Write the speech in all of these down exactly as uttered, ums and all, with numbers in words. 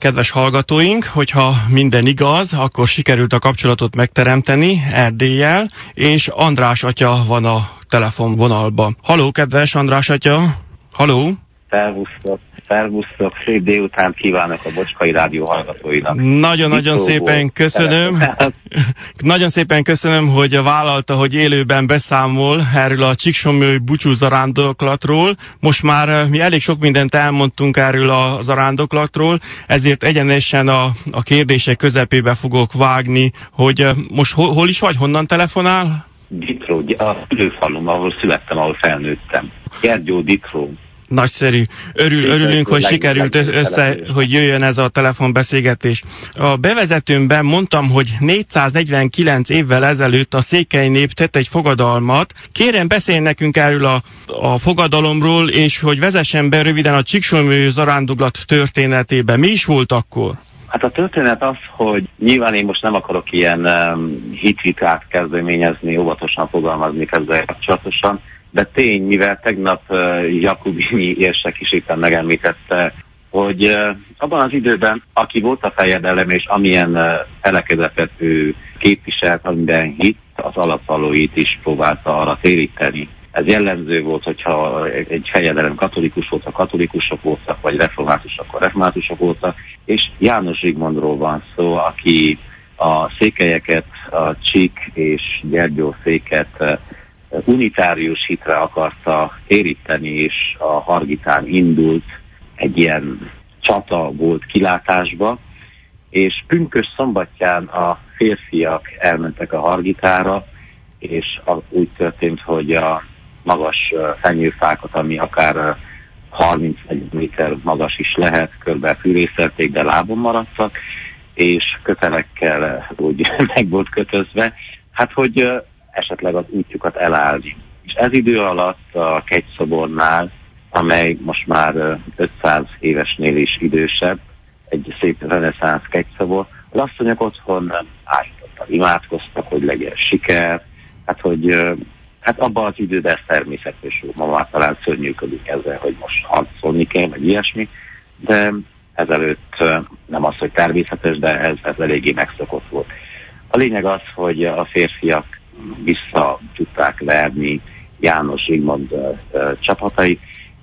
Kedves hallgatóink, hogyha minden igaz, akkor sikerült a kapcsolatot megteremteni Erdéllyel, és András atya van a telefonvonalban. Haló, kedves András atya! Haló! Szervusztok, szervusztok, szép délután kívánok a Bocskai Rádió hallgatóinak. Nagyon-nagyon szépen köszönöm. Nagyon szépen köszönöm, hogy vállalta, hogy élőben beszámol erről a Csíksomlyói búcsú zarándoklatról. Most már mi elég sok mindent elmondtunk erről a zarándoklatról, ezért egyenesen a, a kérdések közepébe fogok vágni, hogy most hol, hol is vagy, honnan telefonál? Ditró, a szülőfalum, ahol születtem, ahol felnőttem. Gyergyó, Ditró. Nagyszerű. Örül, örülünk, hogy sikerült össze, hogy jöjjön ez a telefonbeszélgetés. A bevezetőmben mondtam, hogy négyszáznegyvenkilenc évvel ezelőtt a székely nép tett egy fogadalmat. Kérem, beszélj nekünk erről a, a fogadalomról, és hogy vezessen be röviden a Csíksomlyói zarándoklat történetébe. Mi is volt akkor? Hát a történet az, hogy nyilván én most nem akarok ilyen um, hitvitát kezdeményezni, óvatosan fogalmazni ezzel kapcsolatosan, de tény, mivel tegnap uh, Jakubini érsek is éppen megemlítette, hogy uh, abban az időben, aki volt a fejedelem, és amilyen uh, felekezetet ő képviselt, amiben hitt, az alapvalóit is próbálta arra téríteni. Ez jellemző volt, hogyha egy fejedelem katolikus volt, a katolikusok voltak, vagy reformátusok, akkor reformátusok voltak, és János Zsigmondról van szó, aki a székelyeket, a Csík és Gyergyó széket unitárius hitre akarta téríteni, és a Hargitán indult, egy ilyen csata volt kilátásba, és pünkösd szombatján a férfiak elmentek a Hargitára, és úgy történt, hogy a magas fenyőfákat, ami akár harminc méter magas is lehet, körbe fűrészelték, de lábon maradtak, és kötelekkel úgy meg volt kötözve, hát hogy esetleg az útjukat elállni. És ez idő alatt a kegyszobornál, amely most már ötszáz évesnél is idősebb, egy szép reneszánsz kegyszobor, az asszonyok otthon állítottak, imádkoztak, hogy legyen siker, hát hogy hát abban az időben ez természetes, ma már talán szörnyűködik ezzel, hogy most harcolni kell, vagy ilyesmi, de ezelőtt nem az, hogy természetes, de ez, ez eléggé megszokott volt. A lényeg az, hogy a férfiak vissza tudták verni János Zsigmond uh, uh, csapatait,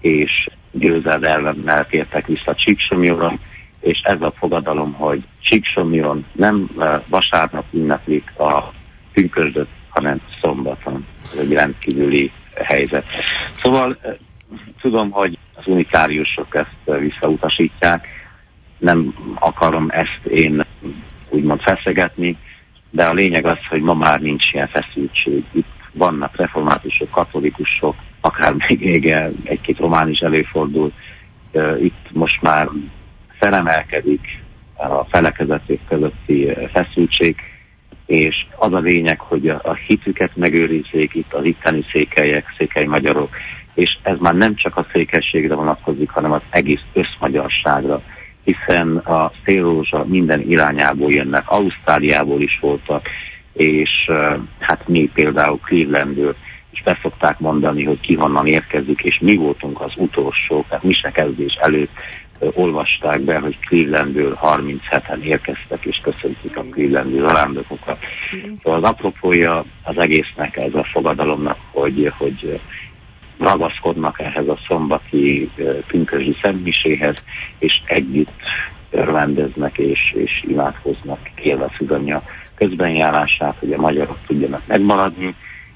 és győzelemmel tértek vissza Csíksomlyóra, és ez a fogadalom, hogy Csíksomlyon nem uh, vasárnap ünneplik a pünkösdöt, hanem szombaton. Ez egy rendkívüli helyzet. Szóval uh, tudom, hogy az unitáriusok ezt uh, visszautasítják, nem akarom ezt én úgymond feszegetni, de a lényeg az, hogy ma már nincs ilyen feszültség. Itt vannak reformátusok, katolikusok, akár még egy-két román is előfordul. Itt most már felemelkedik a felekezetek közötti feszültség, és az a lényeg, hogy a hitüket megőrizzék itt az itteni székelyek, székely magyarok, és ez már nem csak a székelységre vonatkozik, hanem az egész összmagyarságra, hiszen a szélrózsa minden irányából jönnek, Ausztráliából is voltak, és hát mi például Clevelandből, és be szokták mondani, hogy ki honnan érkezik, és mi voltunk az utolsók, tehát misekezdés előtt olvasták be, hogy Clevelandből harmincheten érkeztek, és köszöntik a Clevelandi zarándokokat. Szóval az apropója az egésznek, ez a fogadalomnak, hogy, hogy ragaszkodnak ehhez a szombati pünkösdi szentmiséhez, és együtt örvendeznek és, és imádkoznak, kérve Szűzanya közbenjárását, hogy a magyarok tudjanak megmaradni,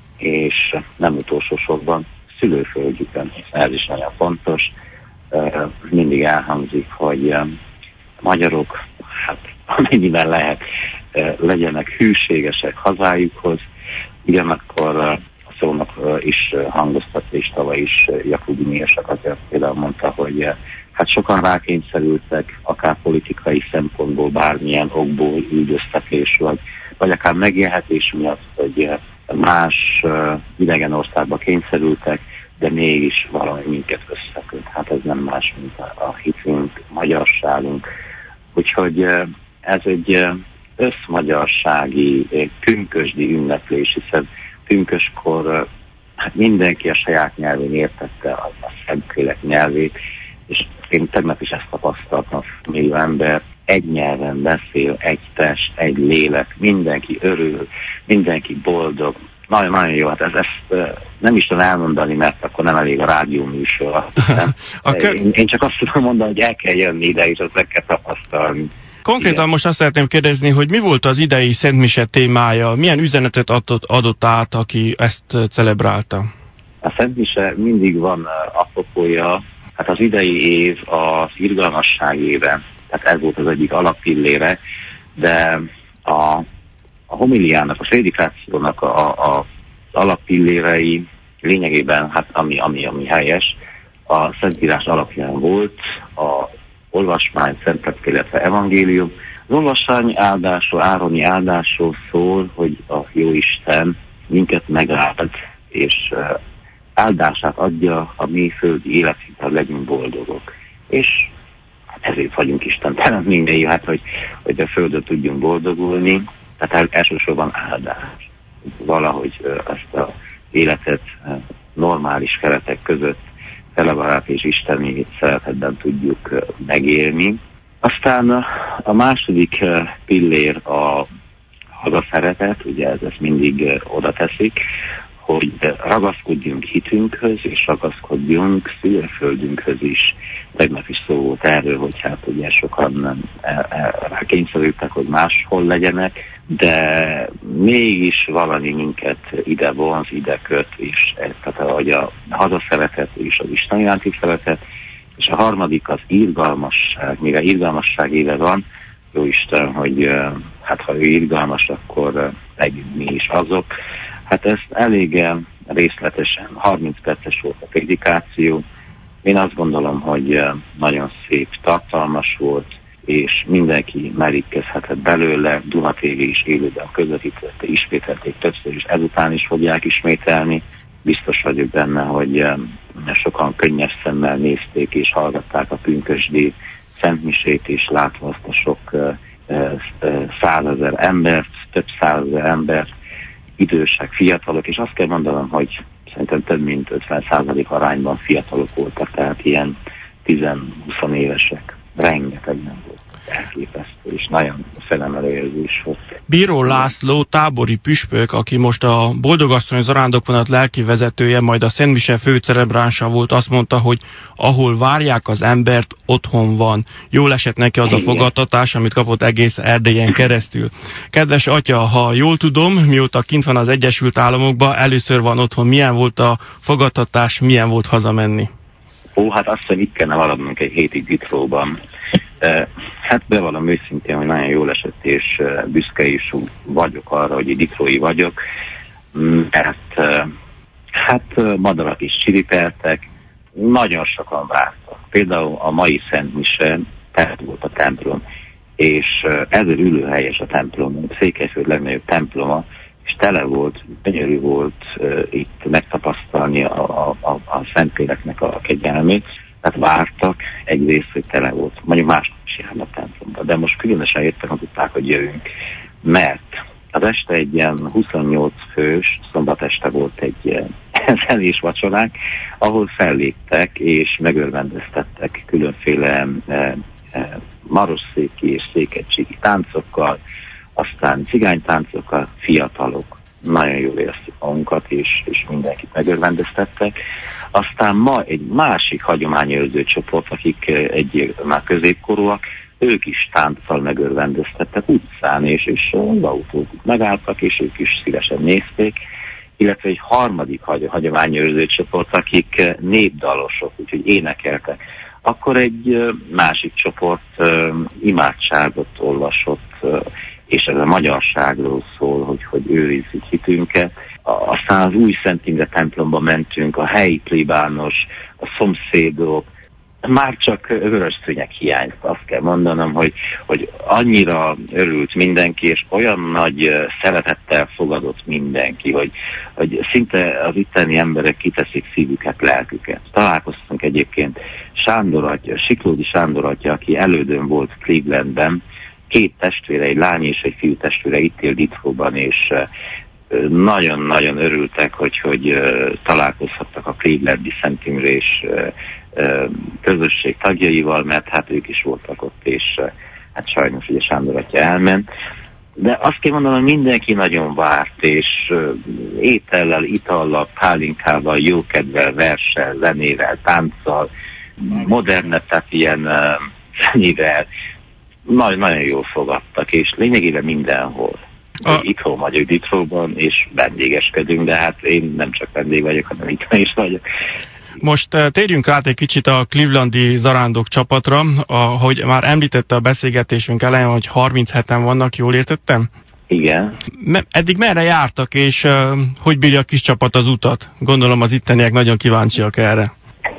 és nem utolsó sorban szülőföldjükön, ez is nagyon fontos. Mindig elhangzik, hogy a magyarok, hát amennyiben lehet, legyenek hűségesek hazájukhoz, ugyanakkor a szónak is hangoztatta, és tavaly is Jakubini érsek azért például mondta, hogy hát sokan rákényszerültek, akár politikai szempontból, bármilyen okból üldöztetés, vagy, vagy akár megélhetés miatt, hogy más idegen országba kényszerültek, de mégis valami minket összeköt. Hát ez nem más, mint a, a hitünk, magyarságunk. Úgyhogy ez egy összmagyarsági, pünkösdi ünneplés, hiszen pünköskor hát mindenki a saját nyelvén értette a, a Szentlélek nyelvét, és én tegnap is ezt tapasztaltam, millió ember egy nyelven beszél, egy test, egy lélek, mindenki örül, mindenki boldog. Nagyon-nagyon jó, hát ez, ezt nem is tudom elmondani, mert akkor nem elég a rádió műsor. kö... én, én csak azt tudom mondani, hogy el kell jönni ide, és azt meg kell tapasztalni. Konkrétan igen. Most azt szeretném kérdezni, hogy mi volt az idei Szentmise témája, milyen üzenetet adott, adott át, aki ezt celebrálta? A Szentmise mindig van apropója, hát az idei év az irgalmasság éve, tehát ez volt az egyik alappillére, de a, a homiliának, a prédikációnak a, a, az alappillérei lényegében, hát ami, ami, ami helyes, a Szentírás alapján volt, a olvasmány, szentlélek, illetve evangélium. Az olvasmány áldásról, ároni áldásról szól, hogy a Jóisten minket megáld, és áldását adja a mi földi életünkben, legyünk boldogok. És ezért vagyunk Isten teremtményei, hát hogy, hogy a földön tudjunk boldogulni, tehát elsősorban áldás. Valahogy ezt az életet normális keretek között telebarát és isteni szeretetben tudjuk megélni. Aztán a második pillér a hazaszeretet, ugye ez ezt mindig oda teszik, hogy ragaszkodjunk hitünkhöz, és ragaszkodjunk szülőföldünkhöz is. Tegnap is szó volt erről, hogy hát ugye sokan kényszerültek, hogy máshol legyenek, de mégis valami minket ide vonz, ide köt, és tehát hogy a hazaszeretet és az Isten iránti szeretet, és a harmadik az irgalmasság, mivel irgalmasság éve van, jó Isten, hogy hát ha ő irgalmas, akkor legyünk mi is azok. Hát ezt elég részletesen, harminc perces volt a prédikáció. Én azt gondolom, hogy nagyon szép, tartalmas volt, és mindenki merítkezhetett belőle. Duna té vé is élőben közvetítette, ismételték többször, és ezután is fogják ismételni. Biztos vagyok benne, hogy sokan könnyes szemmel nézték és hallgatták a pünkösdi szentmisét, és látva azt a sok százezer embert, több százezer embert, idősek, fiatalok, és azt kell mondanom, hogy szerintem több mint ötven százalék arányban fiatalok voltak, tehát ilyen tíz-húsz évesek. Rengeteg nem volt. Elképesztő, és nagyon felemelő érzés volt. Bíró László, tábori püspök, aki most a Boldogasszony zarándokvonat lelki vezetője, majd a Szentmise főcelebránsa volt, azt mondta, hogy ahol várják az embert, otthon van. Jól esett neki az a fogadtatás, amit kapott egész Erdélyen keresztül. Kedves atya, ha jól tudom, mióta kint van az Egyesült Államokban, először van otthon. Milyen volt a fogadtatás, milyen volt hazamenni? Ó, hát azt hiszem, itt kellene maradnunk egy hétig Ditróban. Uh, hát bevallom őszintén, hogy nagyon jól esett, és uh, büszke is vagyok arra, hogy ditrói vagyok, mert uh, hát uh, madarak is csiripeltek, nagyon sokan vártak. Például a mai Szentmise, tehát volt a templom, és uh, ezért ülőhelyes a templom, Székelyföld legnagyobb temploma, és tele volt, gyönyörű volt uh, itt megtapasztalni a, a, a, a Szentléleknek a kegyelmét. Tehát vártak egyrészt, hogy tele volt. Mondjuk másnap is járnak a templomba, de most különösen jöttek, hogy tudták, hogy jövünk. Mert az este egy ilyen huszonnyolc fős, szombat este volt egy zenés vacsorák, ahol felléptek és megörvendeztettek különféle eh, eh, marosszéki és székelységi táncokkal, aztán cigánytáncokkal, fiatalok. Nagyon jól éreztük magunkat, és, és mindenkit megörvendeztettek. Aztán ma egy másik hagyományőrző csoport, akik egy már középkorúak, ők is tánccal megörvendeztettek utcán, és, és autók megálltak, és ők is szívesen nézték. Illetve egy harmadik hagy, hagyományőrző csoport, akik népdalosok, úgyhogy énekeltek. Akkor egy másik csoport imádságot olvasott, és ez a magyarságról szól, hogy, hogy őrizzük hitünket. Aztán az új Szent Imre templomba mentünk, a helyi plébános, a szomszédok, már csak vörösszőnyek hiányzott. Azt kell mondanom, hogy, hogy annyira örült mindenki, és olyan nagy szeretettel fogadott mindenki, hogy, hogy szinte az itteni emberek kiteszik szívüket, lelküket. Találkoztunk egyébként Sándor atya, Siklódi Sándor atya, aki elődön volt Clevelandben, két testvére, egy lány és egy fiú testvére itt él Ditróban, és nagyon-nagyon örültek, hogy, hogy találkozhattak a Clevelandi Szent Imrés közösség tagjaival, mert hát ők is voltak ott, és hát sajnos ugye Sándor atya elment. De azt kell mondanom, hogy mindenki nagyon várt, és uh, étellel, itallal, pálinkával, jókedvel, verssel, zenével, tánccal, modernebb, tehát ilyen uh, zenével, nagyon, nagyon jól fogadtak, és lényegében mindenhol. A... Itthon vagyok, Ditróban, és vendégeskedünk, de hát én nem csak vendég vagyok, hanem itthon is vagyok. Most uh, térjünk át egy kicsit a clevelandi zarándok csapatra, ahogy már említette a beszélgetésünk elején, hogy harmincheten vannak, jól értettem? Igen. Me- eddig merre jártak, és uh, hogy bírja a kis csapat az utat? Gondolom az itteniek nagyon kíváncsiak erre.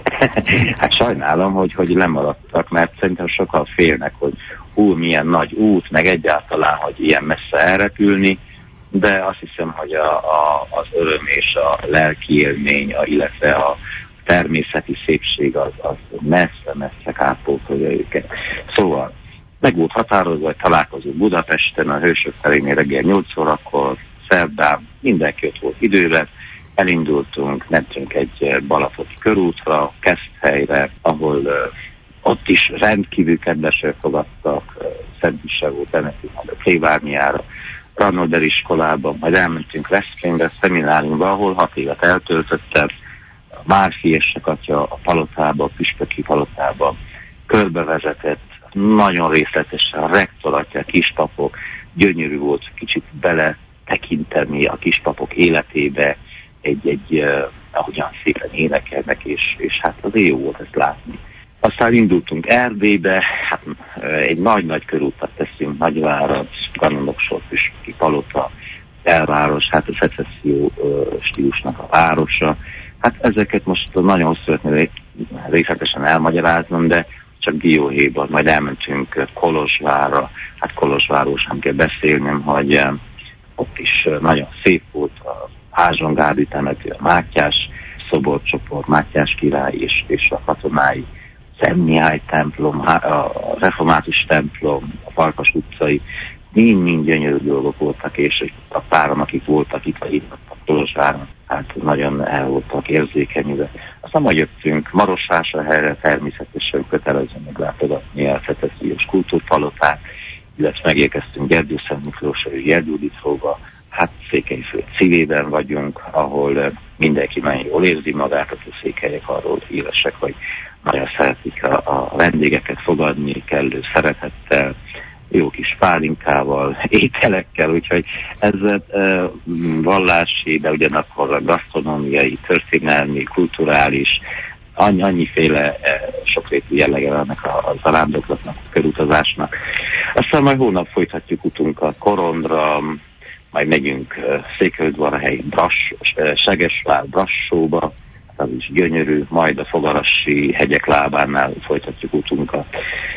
Hát sajnálom, hogy, hogy lemaradtak, mert szerintem sokan félnek, hogy hú, milyen nagy út, meg egyáltalán, hogy ilyen messze elrepülni, de azt hiszem, hogy a, a, az öröm és a lelki élmény, a, illetve a természeti szépség az, az messze-messze kárpótolja őket. Szóval meg volt határozva, hogy találkozunk Budapesten, a Hősök terénél reggel nyolc órakor, szerdán, mindenki ott volt időben, elindultunk, mentünk egy balatoni körútra, Keszthelyre, ahol uh, ott is rendkívül kedvesen fogadtak, uh, Szentmise volt, bementünk majd a plébárniára, Rannoder iskolában, majd elmentünk Veszprémbe, szemináriumba, ahol hat évet eltöltöttem, a Márfi érsek atya a palotába, a püspöki palotába körbevezetett, nagyon részletesen a rektor atya, a kispapok, gyönyörű volt kicsit bele tekinteni a kispapok életébe, egy-egy, uh, ahogyan szépen énekelnek, és, és hát azért jó volt ezt látni. Aztán indultunk Erdélybe, hát egy nagy-nagy körútat teszünk Nagyvárad, Kanonok-sor, Püspöki palota, elváros, hát a szecesszió uh, stílusnak a városa. Hát ezeket most nagyon szeretném részletesen elmagyaráznom, de csak dióhéjban, majd elmentünk Kolozsvárra, hát Kolozsvárról sem kell beszélnem, hogy uh, ott is uh, nagyon szép volt a Házsongárdi temető, a Mátyás szoborcsoport, Mátyás király és, és a katonái, Szent Mihály templom, a református templom, a Farkas utcai, mind-mind gyönyörű dolgok voltak, és a páran, akik voltak itt, vagy itt a Kolozsváron, hát nagyon el voltak érzékenyülve. Aztán majd jöttünk Marosvásárhelyre, természetesen kötelező meglátogatni a szecessziós kultúrpalotát, illetve megérkeztünk Gergyószent Miklósra és Gergyóditróba, hát Székelyföld szívében vagyunk, ahol mindenki nagyon jól érzi magát, a székelyek arról híresek, hogy nagyon szeretik a, a vendégeket fogadni, kellő szeretettel, jó kis pálinkával, ételekkel, úgyhogy ez e, vallási, de ugyanakkor a gasztronómiai, történelmi, kulturális, annyi, annyiféle e, sokrétű jellege ennek a, a zarándoklatnak, a körutazásnak. Aztán majd hónap folytatjuk utunkat Korondra, majd megyünk uh, Székelyudvarhelyi, Brass, uh, Segesvár, Brassóba, az is gyönyörű, majd a Fogarassi hegyek lábánál folytatjuk utunkat.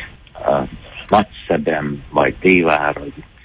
Uh, Nagyszeben, majd Dévár,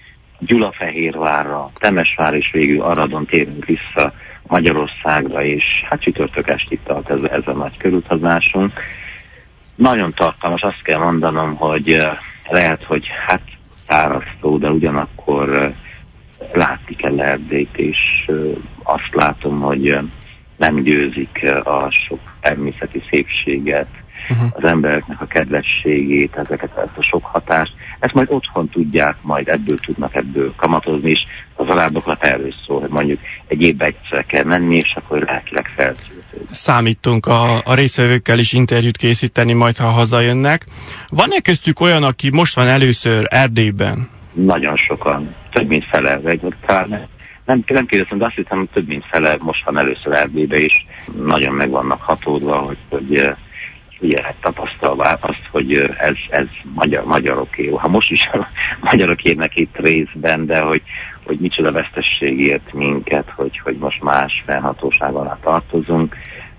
Gyulafehérvárra, Temesvár, és végül Aradon térünk vissza Magyarországra, és hát csütörtök estig tart ez, ez a nagy körutazásunk. Nagyon tartalmas, azt kell mondanom, hogy uh, lehet, hogy hát fárasztó, de ugyanakkor uh, látni kell Erdélyt, és uh, azt látom, hogy uh, nem győzik uh, a sok természeti szépséget, uh-huh. az embereknek a kedvességét, ezeket, ezt a sok hatást. Ezt majd otthon tudják, majd ebből tudnak ebből kamatozni, és az zarándoklat erről szól, hogy mondjuk egy évben egyszer kell menni, és akkor lelkileg felszültődik. Számítunk a, a részvevőkkel is interjút készíteni, majd ha hazajönnek. Van-e köztük olyan, aki most van először Erdélyben? Nagyon sokan, több mint fele, vagy talán nem, nem kérdeztem, de azt hiszem, hogy több mint fele most van először Erdélybe, és nagyon meg vannak hatódva, hogy, hogy ugye tapasztalva azt, hogy ez, ez magyar, magyaroké. Ha most is a magyarok érnek itt részben, de hogy, hogy micsoda vesztesség ért minket, hogy, hogy most más felhatóság alá tartozunk,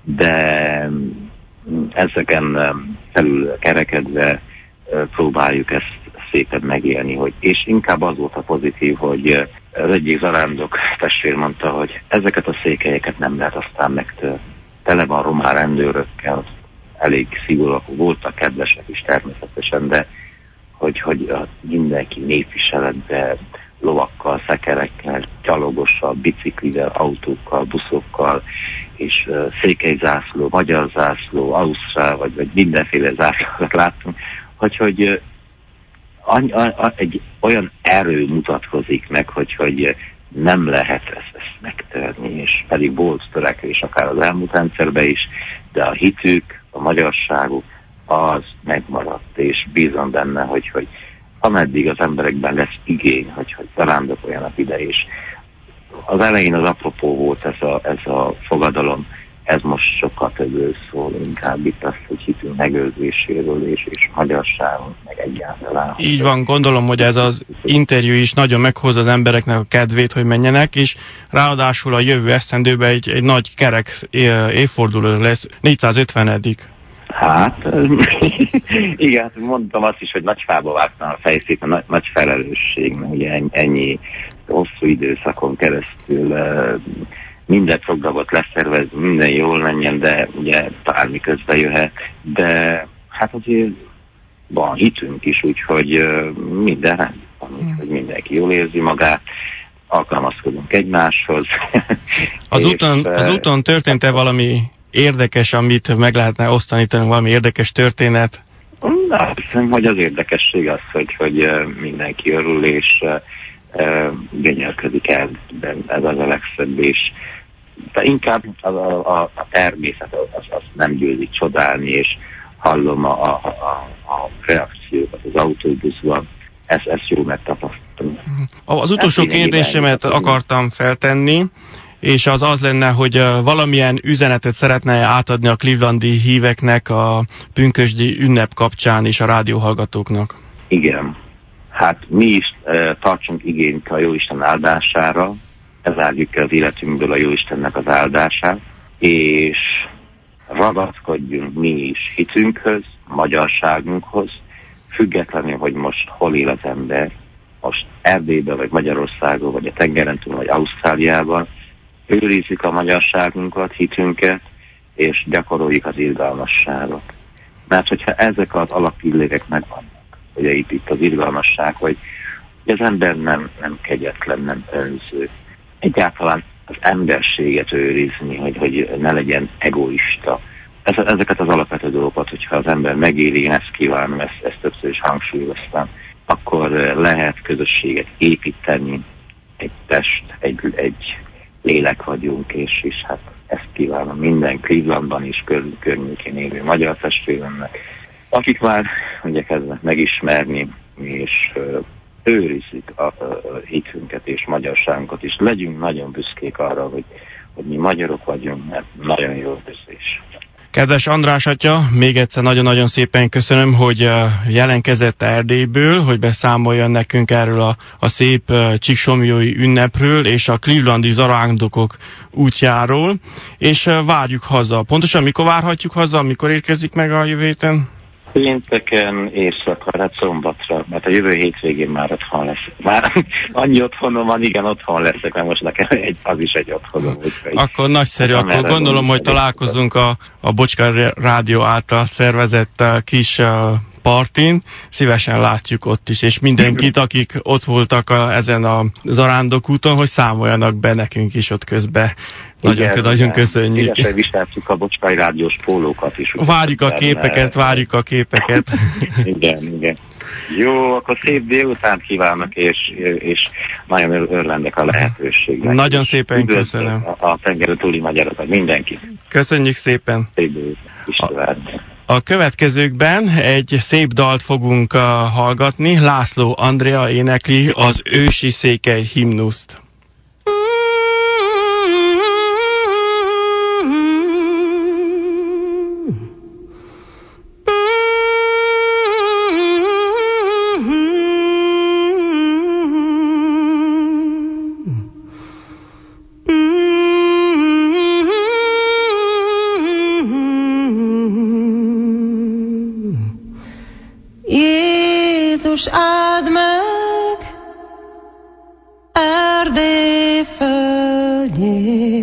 de ezeken felül kerekedve próbáljuk ezt szépen megélni, hogy, és inkább az volt a pozitív, hogy az egyik zarándok testvér mondta, hogy ezeket a székelyeket nem lehet aztán megtörni. Tele van román rendőrökkel, elég szigorúak voltak, kedvesek is természetesen, de hogy, hogy mindenki népviseletben, lovakkal, szekerekkel, gyalogossal, biciklivel, autókkal, buszokkal, és uh, székelyzászló, magyar zászló, ausztrál, vagy, vagy mindenféle zászlókat láttunk, hogy, hogy uh, any, a, egy olyan erő mutatkozik meg, hogy, hogy nem lehet ezt, ezt megtörni, és pedig volt törekvés akár az elmúlt rendszerben is, de a hitük, a magyarságuk az megmaradt, és bízom benne, hogy, hogy ameddig az emberekben lesz igény, hogy, hogy zarándokoljanak ide is. Az elején az apropó volt ez a, ez a fogadalom, ez most sokkal többről szól, inkább itt az, hogy hitünk megőrzéséről és, és magyarságunk, meg egyáltalán. Így van, gondolom, hogy ez az interjú is nagyon meghozza az embereknek a kedvét, hogy menjenek, és ráadásul a jövő esztendőben egy, egy nagy kerek évforduló lesz, négyszázötvenedik Hát, igen, mondtam azt is, hogy nagy fába vágtam a fejszét, a nagy, nagy felelősség, mert ugye ennyi hosszú időszakon keresztül minden programot leszervezni, minden jól menjen, de ugye bármi közbe jöhet, de hát azért van hitünk is, úgyhogy minden rendben van, hogy mindenki jól érzi magát, alkalmazkodunk egymáshoz. Az, úton, az úton történt-e valami érdekes, amit meg lehetne osztani, valami érdekes történet? Na, hiszem, hogy az érdekesség az, hogy, hogy mindenki örül, és genyelkedik el, de ez az a legszebb, és de inkább a, a, a természet az, az nem győzik csodálni, és hallom a, a, a, a reakciókat az autóbuszban, ezt, ezt jó megtapasztalni. Az utolsó kérdésemet akartam feltenni, és az az lenne, hogy valamilyen üzenetet szeretne átadni a clevelandi híveknek a pünkösdi ünnep kapcsán és a rádióhallgatóknak. Igen. Hát mi is e, tartsunk igényt a Jóisten áldására, ez áldjuk el az életünkből a Jóistennek az áldását, és ragaszkodjunk mi is hitünkhöz, magyarságunkhoz, függetlenül, hogy most hol él az ember, most Erdélyben, vagy Magyarországon, vagy a tengeren túl, vagy Ausztráliában, őrizzük a magyarságunkat, hitünket, és gyakoroljuk az irgalmasságot. Mert hogyha ezek az alappillérek megvannak, ugye itt, itt az irgalmasság, hogy az ember nem, nem kegyetlen, nem önző. Egyáltalán az emberséget őrizni, hogy, hogy ne legyen egoista. Ez, ezeket az alapvető dolgokat, hogyha az ember megéri, én ezt kívánom, ezt, ezt többször is hangsúlyoztam, akkor lehet közösséget építeni, egy test, egy, egy lélek vagyunk, és, és hát ezt kívánom minden Clevelandban is kör, környékén élő magyar testvéremnek, akik már ugye kezdnek megismerni, és ö, őrizzük a, a, a hitünket és magyarságunkat, és legyünk nagyon büszkék arra, hogy, hogy mi magyarok vagyunk, mert nagyon jó érzés. Kedves András atya, még egyszer nagyon-nagyon szépen köszönöm, hogy jelentkezett Erdélyből, hogy beszámoljon nekünk erről a, a szép csíksomlyói ünnepről és a clevelandi zarándokok útjáról, és várjuk haza. Pontosan mikor várhatjuk haza, mikor érkezik meg a jövő héten? Pénteken éjszaka, hát szombatra, mert a jövő hétvégén már otthon lesz. Már annyi otthonom van, igen, otthon leszek, mert most nekem egy, az is egy otthonom. Úgyhogy akkor nagyszerű, akkor gondolom, hogy találkozunk a, a Bocska Rádió által szervezett kis partin, szívesen látjuk ott is, és mindenkit, akik ott voltak a, ezen a zarándokúton, hogy számoljanak be nekünk is ott közben. Nagyon, igen, nagyon köszönjük. Igen, viseltük a Bocskai Rádiós pólókat is. Várjuk a képeket, várjuk a képeket. Igen, igen. Jó, akkor szép délutánt kívánok, és, és nagyon örvendek a lehetőségnek. Nagyon szépen üdvözlöm köszönöm. A, a tengeren túli magyarokat, mindenkit. Köszönjük szépen. Szép délutánt. A következőkben egy szép dalt fogunk uh, hallgatni. László Andrea énekli az ősi székely himnuszt. Jézus, áld meg Erdély földjét,